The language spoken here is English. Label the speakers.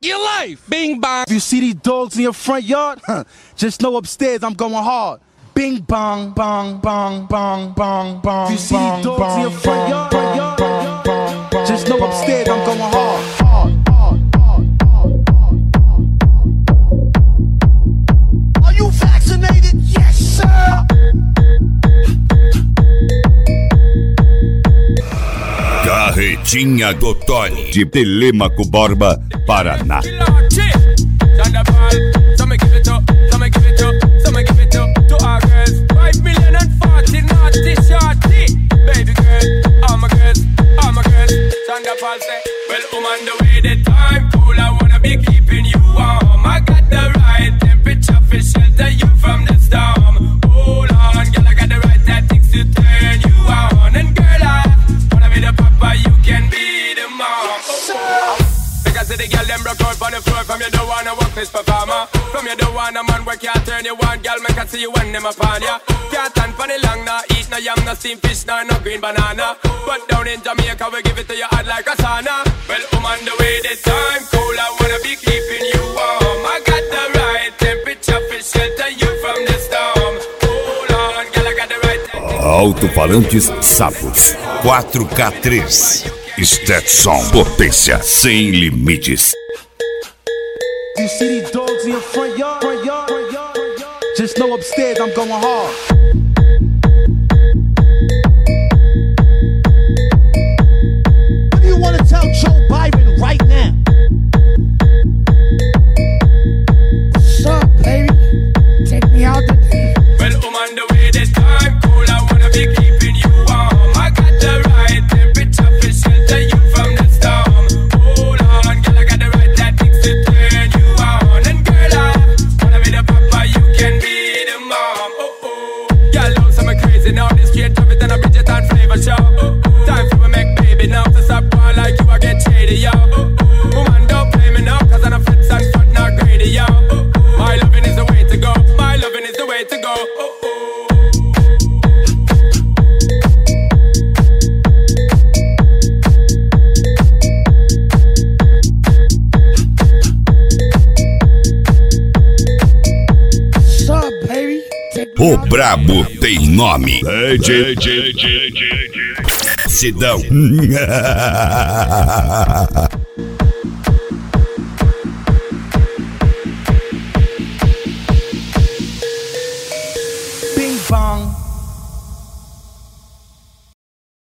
Speaker 1: your life. Bing bong.
Speaker 2: If you see these dogs in your front yard, just know upstairs I'm going hard. Bing bong, bong, bong, bong, bong, bong. If you see these dogs in your front yard, just know upstairs I'm going hard. Are you vaccinated? Yes, sir.
Speaker 3: Carretinha do Tony, de Telêmaco Borba, Paraná.
Speaker 4: Well, on the way the time cool, I wanna be keeping you warm. I got the right temperature for shelter you from the storm. Hold on, girl, I got the right tactics to turn you on. And girl, I wanna be the papa, you can be the mom. Because the girl them broke out on the floor. From you don't wanna work this performer. From you don't want a man where can't turn you on. Girl, make I see you when them upon ya. Can't stand for the long, nah. Eat no yam, no steamed fish, no green banana. But down in Jamaica, we give it to you hot like a sauna. Well, on the way the time cool, I wanna be keeping you warm. I got the right temperature for shelter you from the storm. Hold on, girl, I got the right temperature.
Speaker 3: Alto-falantes Sapos 4K3 Stetson, potência sem limites.
Speaker 2: You see these dogs in your front yard, just know upstairs I'm going hard. What do you want to tell Joe Biden right now? What's up, baby? Take me out the day.
Speaker 4: Well, on the way the time cool, I wanna be keeping you warm. I got the right temperature for shelter you from the storm. Hold on, girl, I got the right tactics to turn you on. And girl, I wanna be the papa, you can be the mom. Girl, love some crazy now. This straight traffic and a Bridget and flavor show. Time for me make baby now. To stop going like you, I get shady, yo. Woman, don't play me now, cause I'm a fritz and fat, not greedy, yo. My loving is the way to go. My loving is the way to go.
Speaker 3: O brabo tem nome. Sidão.